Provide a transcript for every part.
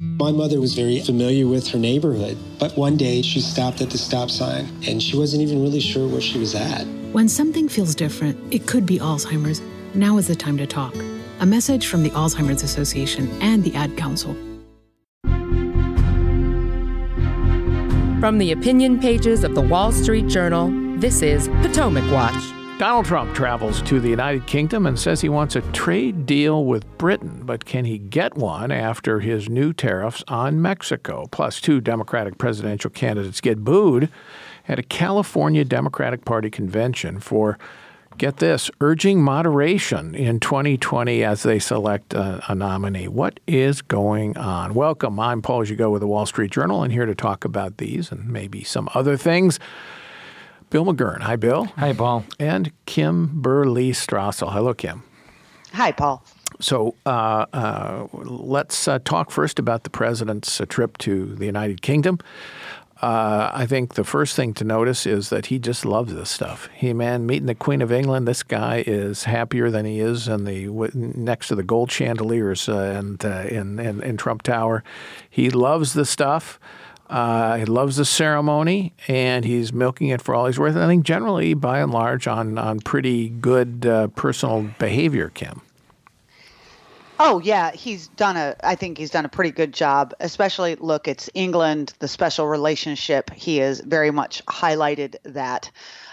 My mother was very familiar with her neighborhood, but one day she stopped at the stop sign and she wasn't even really sure where she was at. When something feels different, it could be Alzheimer's. Now is the time to talk. A message from the Alzheimer's Association and the Ad Council. From the opinion pages of the Wall Street Journal, this is Potomac Watch. Donald Trump travels to the United Kingdom and says he wants a trade deal with Britain, but can he get one after his new tariffs on Mexico? Plus, 2 Democratic presidential candidates get booed at a California Democratic Party convention for, get this, urging moderation in 2020 as they select a nominee. What is going on? Welcome. I'm Paul Gigot with the Wall Street Journal, and here to talk about these and maybe some other things, Bill McGurn. Hi, Bill. Hi, Paul. And Kimberly Strassel. Hello, Kim. Hi, Paul. So let's talk first about the president's trip to the United Kingdom. I think the first thing to notice is that he just loves this stuff. Meeting the Queen of England, this guy is happier than he is next to the gold chandeliers in Trump Tower. He loves the stuff. He loves the ceremony, and he's milking it for all he's worth. And I think generally, by and large, on pretty good personal behavior, Kim. Oh, yeah, I think he's done a pretty good job, especially, look, it's England, the special relationship. He has very much highlighted that.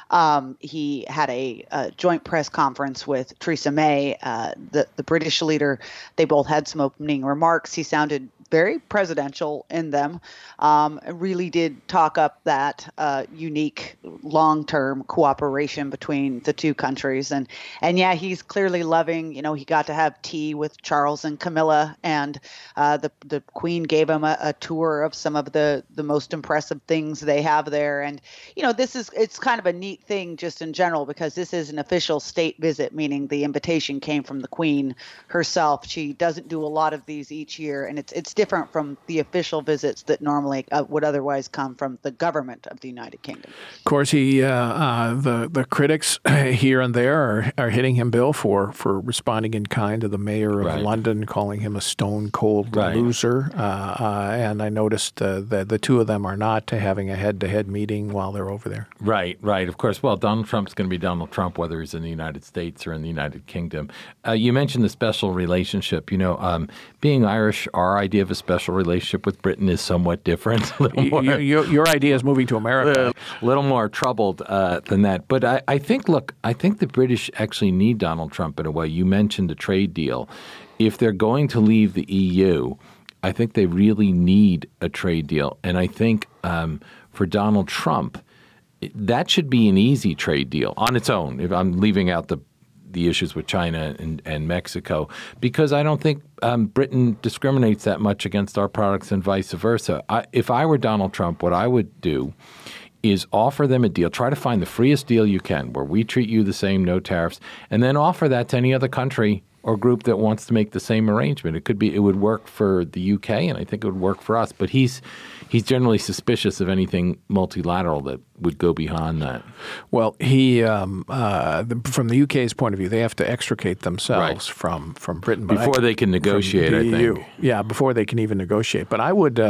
He had a joint press conference with Theresa May, the British leader. They both had some opening remarks. He sounded very presidential in them, really did talk up that unique long-term cooperation between the two countries. And yeah, he's clearly loving, he got to have tea with Charles and Camilla, and the Queen gave him a tour of some of the most impressive things they have there. And, it's kind of a neat thing just in general, because this is an official state visit, meaning the invitation came from the Queen herself. She doesn't do a lot of these each year, and it's different from the official visits that normally would otherwise come from the government of the United Kingdom. Of course, the critics here and there are hitting him, Bill, for responding in kind to the mayor of London, calling him a stone-cold loser. And I noticed that the two of them are not having a head-to-head meeting while they're over there. Right. Of course, well, Donald Trump's going to be Donald Trump, whether he's in the United States or in the United Kingdom. You mentioned the special relationship. Being Irish, our idea of a special relationship with Britain is somewhat different. Your idea is moving to America. A little more troubled than that. But I think the British actually need Donald Trump in a way. You mentioned a trade deal. If they're going to leave the EU, I think they really need a trade deal. And I think for Donald Trump, that should be an easy trade deal on its own, if I'm leaving out the issues with China and Mexico, because I don't think Britain discriminates that much against our products and vice versa. If I were Donald Trump, what I would do is offer them a deal. Try to find the freest deal you can where we treat you the same, no tariffs, and then offer that to any other country or group that wants to make the same arrangement. It would work for the UK, and I think it would work for us. But he's generally suspicious of anything multilateral that would go beyond that. Well, from the UK's point of view, they have to extricate themselves from Britain before they can negotiate. I think. Yeah, before they can even negotiate. But I would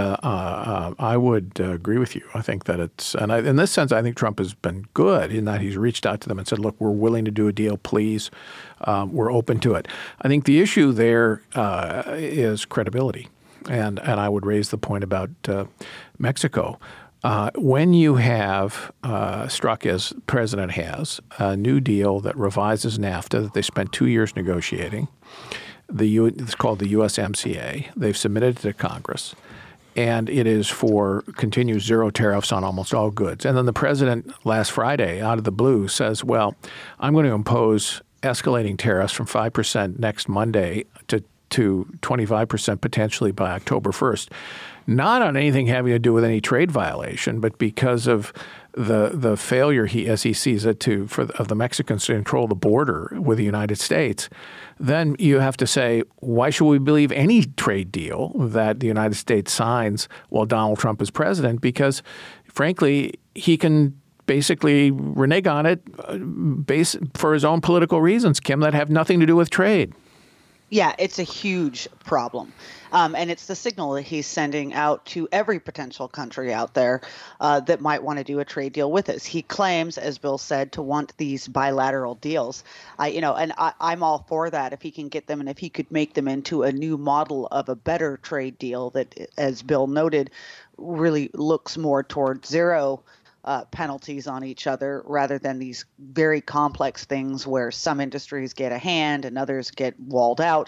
agree with you. I think that in this sense, I think Trump has been good in that he's reached out to them and said, "Look, we're willing to do a deal. Please, we're open to it." I think the issue there is credibility. And I would raise the point about Mexico. When you have struck, as the president has, a new deal that revises NAFTA that they spent 2 years negotiating, it's called the USMCA. They've submitted it to Congress, and it is for continued zero tariffs on almost all goods. And then the president last Friday, out of the blue, says, well, I'm going to impose escalating tariffs from 5% next Monday to 25% potentially by October 1st, not on anything having to do with any trade violation, but because of the failure, as he sees it, of the Mexicans to control the border with the United States. Then you have to say, why should we believe any trade deal that the United States signs while Donald Trump is president? Because, frankly, he can basically renege on it for his own political reasons, Kim, that have nothing to do with trade. Yeah, it's a huge problem. And it's the signal that he's sending out to every potential country out there that might want to do a trade deal with us. He claims, as Bill said, to want these bilateral deals. I'm all for that if he can get them and if he could make them into a new model of a better trade deal that, as Bill noted, really looks more toward zero penalties on each other rather than these very complex things where some industries get a hand and others get walled out.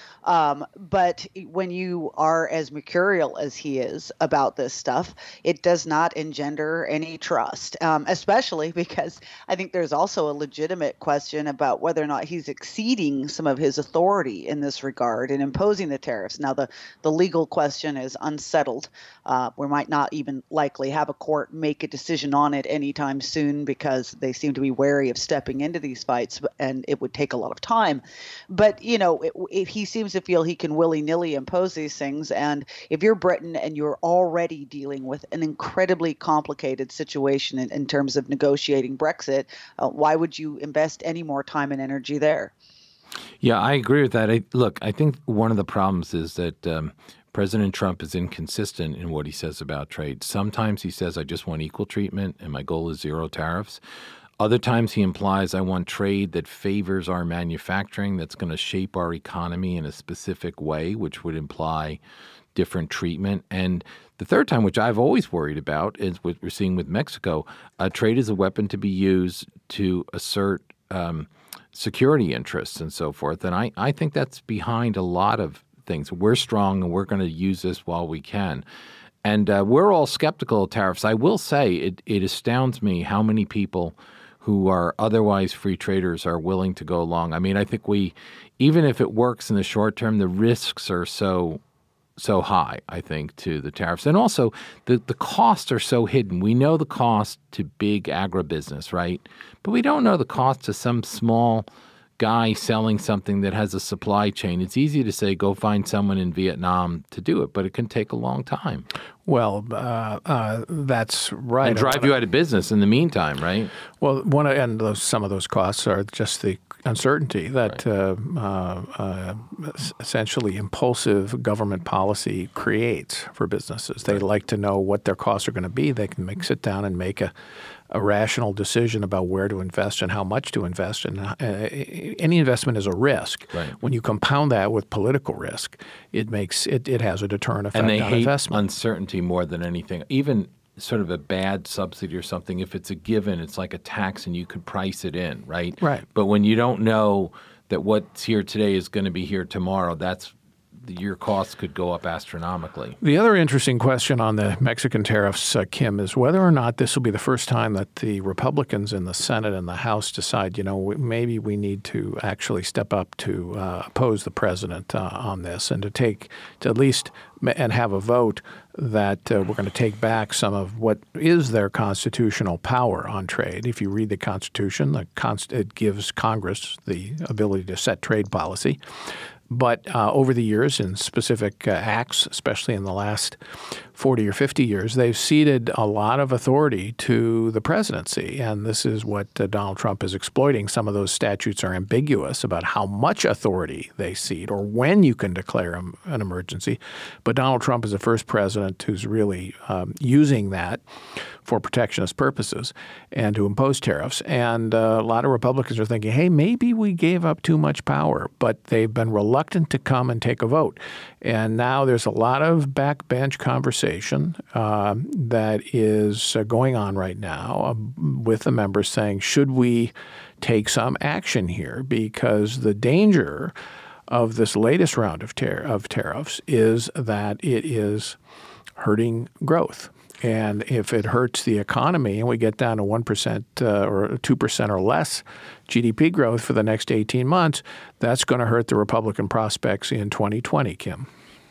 But when you are as mercurial as he is about this stuff, it does not engender any trust, especially because I think there's also a legitimate question about whether or not he's exceeding some of his authority in this regard in imposing the tariffs. Now, the legal question is unsettled. We might not even likely have a court make a decision on it anytime soon because they seem to be wary of stepping into these fights, and it would take a lot of time. But, if he seems to feel he can willy-nilly impose these things, and if you're Britain and you're already dealing with an incredibly complicated situation in terms of negotiating Brexit, why would you invest any more time and energy there? Yeah, I agree with that. I think one of the problems is that President Trump is inconsistent in what he says about trade. Sometimes he says, I just want equal treatment and my goal is zero tariffs. Other times he implies, I want trade that favors our manufacturing, that's going to shape our economy in a specific way, which would imply different treatment. And the third time, which I've always worried about, is what we're seeing with Mexico. Trade is a weapon to be used to assert security interests and so forth. And I think that's behind a lot of things. We're strong and we're going to use this while we can. And we're all skeptical of tariffs. I will say it astounds me how many people who are otherwise free traders are willing to go along. I mean, I think even if it works in the short term, the risks are so high, I think, to the tariffs. And also, the costs are so hidden. We know the cost to big agribusiness, right? But we don't know the cost to some small guy selling something that has a supply chain. It's easy to say, go find someone in Vietnam to do it, but it can take a long time. Well, that's right. And drive you out of business in the meantime, right? Well, some of those costs are just the uncertainty that essentially impulsive government policy creates for businesses. They like to know what their costs are going to be. They can sit down and make a rational decision about where to invest and how much to invest. And any investment is a risk. Right. When you compound that with political risk, it has a deterrent effect on investment. And they hate uncertainty more than anything. Even sort of a bad subsidy or something, if it's a given, it's like a tax and you could price it in, right? Right. But when you don't know that what's here today is going to be here tomorrow, your costs could go up astronomically. The other interesting question on the Mexican tariffs, Kim, is whether or not this will be the first time that the Republicans in the Senate and the House decide, maybe we need to actually step up to oppose the president on this and to at least and have a vote that we're going to take back some of what is their constitutional power on trade. If you read the Constitution, it gives Congress the ability to set trade policy. But over the years, in specific acts, especially in the last 40 or 50 years, they've ceded a lot of authority to the presidency. And this is what Donald Trump is exploiting. Some of those statutes are ambiguous about how much authority they cede or when you can declare an emergency. But Donald Trump is the first president who's really using that for protectionist purposes and to impose tariffs. And a lot of Republicans are thinking, hey, maybe we gave up too much power, but they've been reluctant to come and take a vote. And now there's a lot of backbench conversation that is going on right now with the members saying, should we take some action here? Because the danger of this latest round of tariffs is that it is hurting growth. And if it hurts the economy and we get down to 1% or 2% or less GDP growth for the next 18 months, that's going to hurt the Republican prospects in 2020, Kim.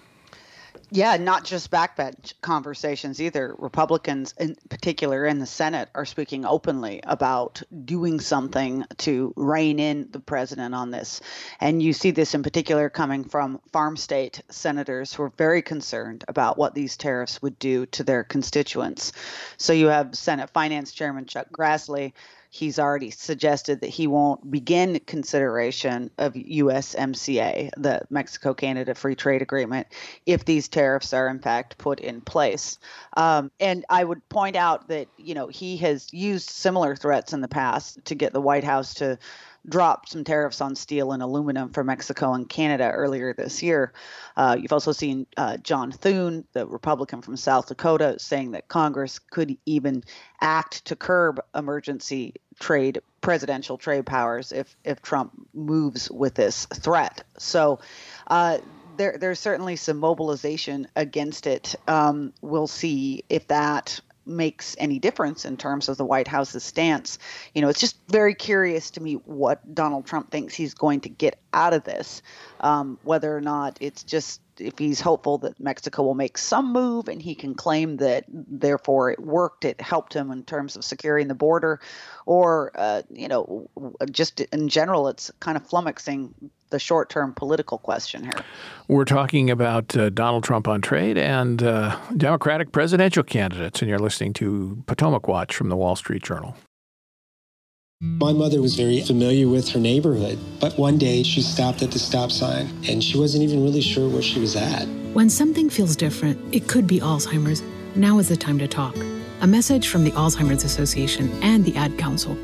Yeah, not just backbench conversations either. Republicans in particular in the Senate are speaking openly about doing something to rein in the president on this. And you see this in particular coming from farm state senators who are very concerned about what these tariffs would do to their constituents. So you have Senate Finance Chairman Chuck Grassley. he's already suggested that he won't begin consideration of USMCA, the Mexico-Canada Free Trade Agreement, if these tariffs are in fact put in place. And I would point out that, he has used similar threats in the past to get the White House to drop some tariffs on steel and aluminum for Mexico and Canada earlier this year. You've also seen John Thune, the Republican from South Dakota, saying that Congress could even act to curb emergency presidential trade powers if Trump moves with this threat. So there's certainly some mobilization against it. We'll see if that makes any difference in terms of the White House's stance. It's just very curious to me what Donald Trump thinks he's going to get out of this, whether or not it's just if he's hopeful that Mexico will make some move and he can claim that therefore it worked, it helped him in terms of securing the border, or, just in general, it's kind of flummoxing the short-term political question here. We're talking about Donald Trump on trade and Democratic presidential candidates, and you're listening to Potomac Watch from the Wall Street Journal. My mother was very familiar with her neighborhood, but one day she stopped at the stop sign and she wasn't even really sure where she was at. When something feels different, it could be Alzheimer's. Now is the time to talk. A message from the Alzheimer's Association and the Ad Council.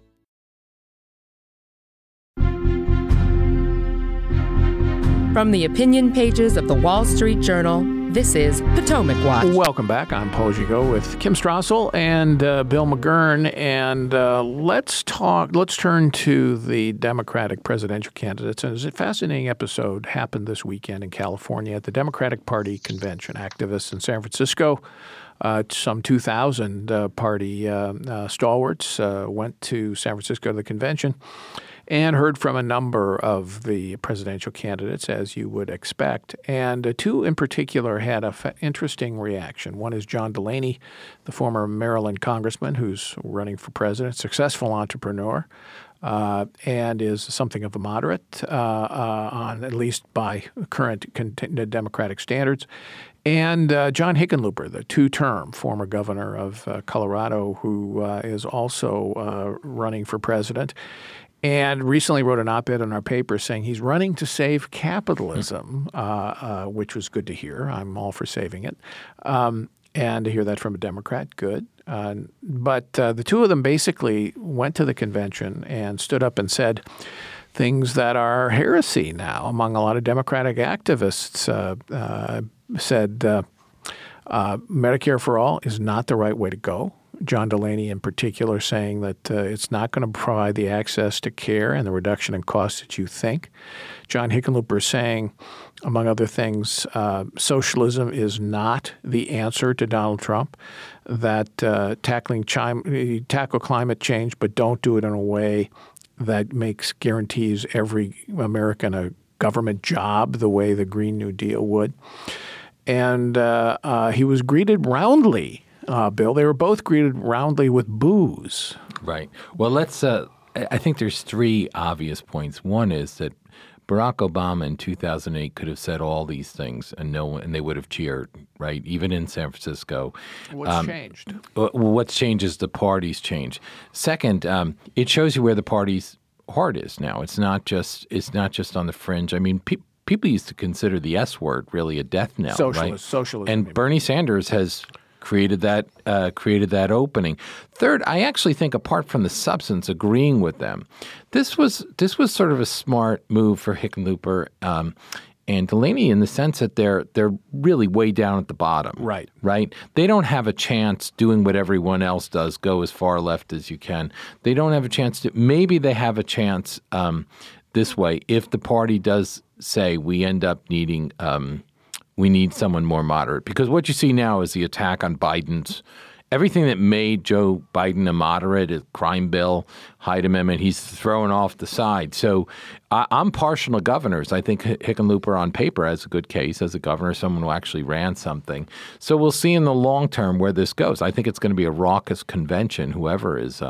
From the opinion pages of the Wall Street Journal, this is Potomac Watch. Welcome back. I'm Paul Gigot with Kim Strassel and Bill McGurn. And let's turn to the Democratic presidential candidates. And there's a fascinating episode happened this weekend in California at the Democratic Party convention. Activists in San Francisco, some 2,000 party stalwarts went to San Francisco to the convention and heard from a number of the presidential candidates, as you would expect. And two in particular had an interesting reaction. One is John Delaney, the former Maryland congressman who's running for president, successful entrepreneur, and is something of a moderate, on at least by current Democratic standards. And John Hickenlooper, the two-term former governor of Colorado, who is also running for president, and recently wrote an op-ed in our paper saying he's running to save capitalism, which was good to hear. I'm all for saving it. And to hear that from a Democrat, good. But the two of them basically went to the convention and stood up and said things that are heresy now among a lot of Democratic activists. Said Medicare for all is not the right way to go. John Delaney in particular saying that it's not going to provide the access to care and the reduction in costs that you think. John Hickenlooper saying, among other things, socialism is not the answer to Donald Trump, that tackle climate change, but don't do it in a way that guarantees every American a government job the way the Green New Deal would. And he was greeted roundly. Bill, they were both greeted roundly with boos. Right. Well, let's. I think there's three obvious points. One is that Barack Obama in 2008 could have said all these things, and they would have cheered. Right, even in San Francisco. What's changed? What's changed is the party's changed. Second, it shows you where the party's heart is now. It's not just on the fringe. I mean, people used to consider the S word really a death knell. Socialism. And Bernie Sanders has created that opening. Third, I actually think apart from the substance, agreeing with them, this was sort of a smart move for Hickenlooper and Delaney in the sense that they're really way down at the bottom. Right. They don't have a chance doing what everyone else does, go as far left as you can. They don't have a chance to. Maybe they have a chance this way if the party does say we end up needing. We need someone more moderate, because what you see now is the attack on Biden's everything that made Joe Biden a moderate, a crime bill, Hyde Amendment, he's thrown off the side. So I'm partial to governors. I think Hickenlooper on paper has a good case as a governor, someone who actually ran something. So we'll see in the long term where this goes. I think it's going to be a raucous convention, whoever is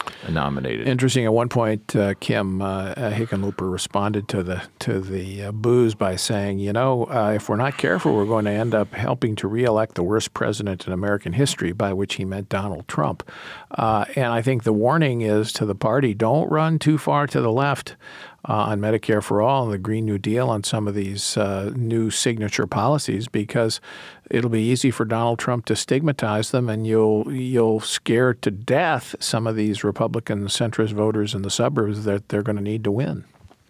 nominated. Interesting. At one point, Kim Hickenlooper responded to the boos by saying, if we're not careful, we're going to end up helping to reelect the worst president in American history, by which he meant Donald Trump. And I think the warning is to the party, don't run too far to the left on Medicare for All and the Green New Deal on some of these new signature policies, because it'll be easy for Donald Trump to stigmatize them, and you'll scare to death some of these Republican centrist voters in the suburbs that they're going to need to win.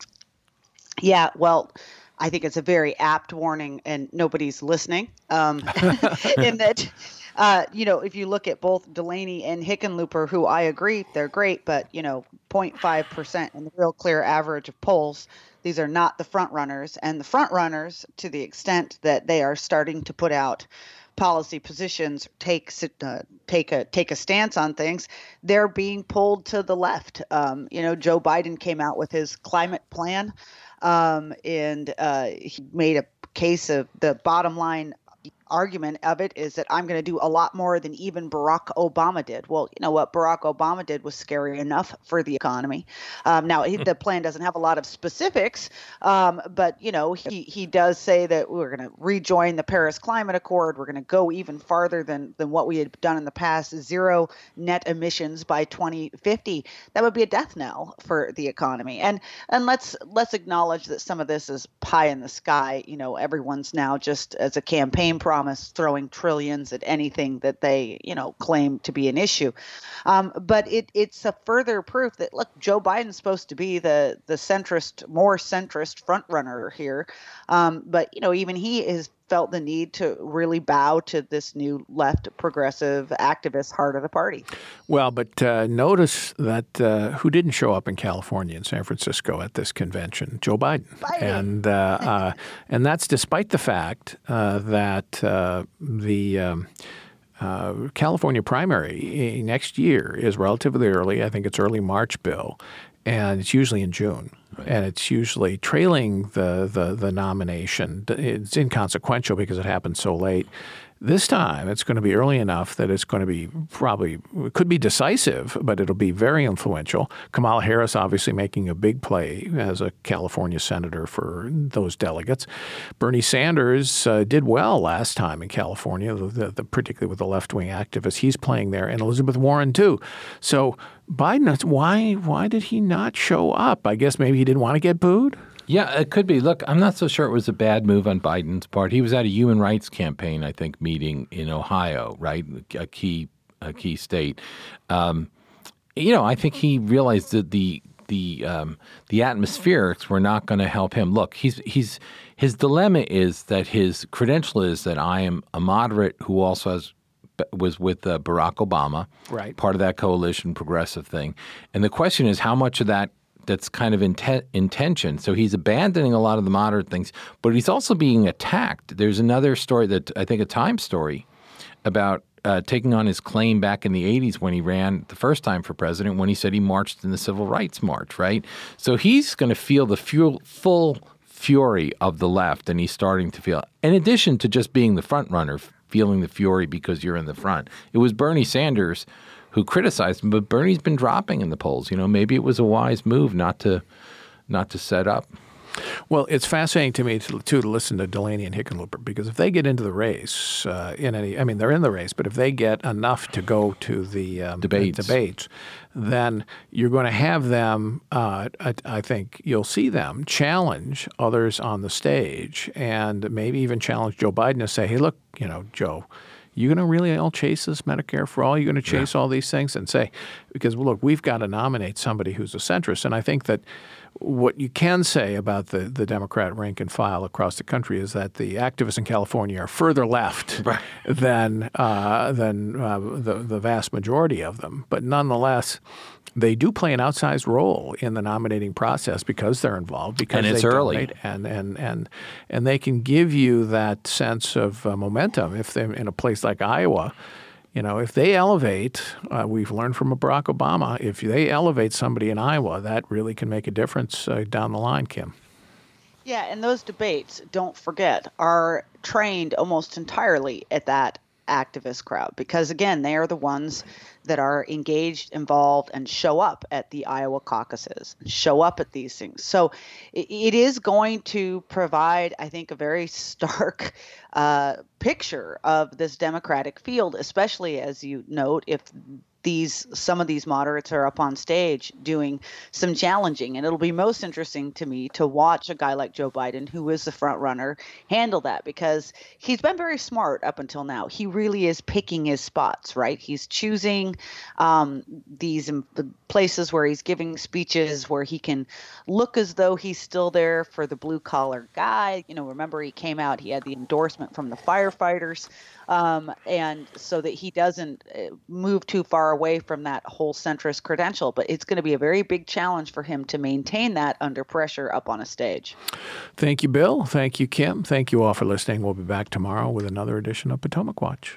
Yeah, well, I think it's a very apt warning, and nobody's listening. In that, if you look at both Delaney and Hickenlooper, who I agree, they're great, but 0.5% in the real clear average of polls, these are not the front runners. And the front runners, to the extent that they are starting to put out policy positions, take a stance on things, they're being pulled to the left. Joe Biden came out with his climate plan, and he made a case of the bottom line argument of it is that I'm going to do a lot more than even Barack Obama did. Well, you know what Barack Obama did was scary enough for the economy. Now, the plan doesn't have a lot of specifics, but, he does say that we're going to rejoin the Paris Climate Accord. We're going to go even farther than what we had done in the past, zero net emissions by 2050. That would be a death knell for the economy. And let's acknowledge that some of this is pie in the sky. Everyone's now just as a campaign promise throwing trillions at anything that they, claim to be an issue. But it's a further proof that, look, Joe Biden's supposed to be the more centrist front runner here. But, even he has felt the need to really bow to this new left progressive activist heart of the party. Well, but notice that who didn't show up in California and San Francisco at this convention? Joe Biden. And that's despite the fact that the California primary next year is relatively early. I think it's early March, Bill, and it's usually in June. Right. And it's usually trailing the nomination. It's inconsequential because it happens so late. This time, it's going to be early enough that it's going to be it could be decisive, but it'll be very influential. Kamala Harris obviously making a big play as a California senator for those delegates. Bernie Sanders did well last time in California, particularly with the left-wing activists. He's playing there, and Elizabeth Warren too. So Biden, why did he not show up? I guess maybe he didn't want to get booed? Yeah, it could be. Look, I'm not so sure it was a bad move on Biden's part. He was at a human rights campaign, I think, meeting in Ohio, right? A key state. I think he realized that the atmospherics were not going to help him. Look, his dilemma is that his credential is that I am a moderate who also was with Barack Obama, right? Part of that coalition progressive thing. And the question is how much of that's kind of intention. So he's abandoning a lot of the moderate things, but he's also being attacked. There's another story that I think a Time story about taking on his claim back in the 80s when he ran the first time for president, when he said he marched in the Civil Rights March, right? So he's going to feel the full fury of the left, and he's starting to feel, in addition to just being the front runner, feeling the fury because you're in the front. It was Bernie Sanders who criticized him, but Bernie's been dropping in the polls. Maybe it was a wise move not to set up. Well, it's fascinating to me to listen to Delaney and Hickenlooper, because if they get into the race they're in the race, but if they get enough to go to the debates, then you're going to have them, I think you'll see them challenge others on the stage, and maybe even challenge Joe Biden to say, hey, look, Joe, you going to really all chase this Medicare for all? You're going to chase all these things and say, because, look, we've got to nominate somebody who's a centrist. And I think that what you can say about the Democrat rank and file across the country is that the activists in California are further left than the vast majority of them. But nonetheless, they do play an outsized role in the nominating process because they're involved, because and it's they early, and they can give you that sense of momentum if they're in a place like Iowa. If they elevate, we've learned from Barack Obama, if they elevate somebody in Iowa, that really can make a difference down the line, Kim. Yeah, and those debates, don't forget, are trained almost entirely at that activist crowd, because again, they are the ones that are engaged, involved, and show up at the Iowa caucuses, show up at these things. So it is going to provide, I think, a very stark picture of this Democratic field, especially as you note, if some of these moderates are up on stage doing some challenging. And it'll be most interesting to me to watch a guy like Joe Biden, who is the front runner, handle that, because he's been very smart up until now. He really is picking his spots, right? He's choosing these places where he's giving speeches where he can look as though he's still there for the blue collar guy. Remember, he came out, he had the endorsement from the firefighters. And so that he doesn't move too far away from that whole centrist credential. But it's going to be a very big challenge for him to maintain that under pressure up on a stage. Thank you, Bill. Thank you, Kim. Thank you all for listening. We'll be back tomorrow with another edition of Potomac Watch.